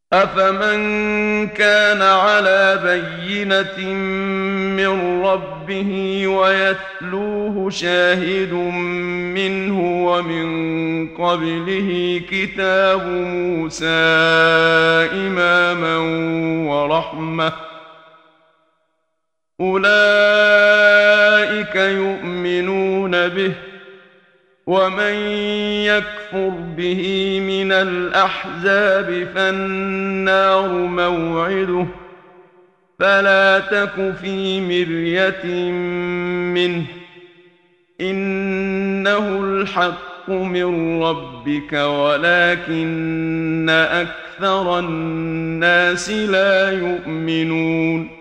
أفمن كان على بينة من ربه ويتلوه شاهد منه ومن قبله كتاب موسى إماما ورحمة أولئك يؤمنون به ومن يكفر به من الأحزاب فالنار موعده فلا تك في مرية منه إنه الحق من ربك ولكن أكثر الناس لا يؤمنون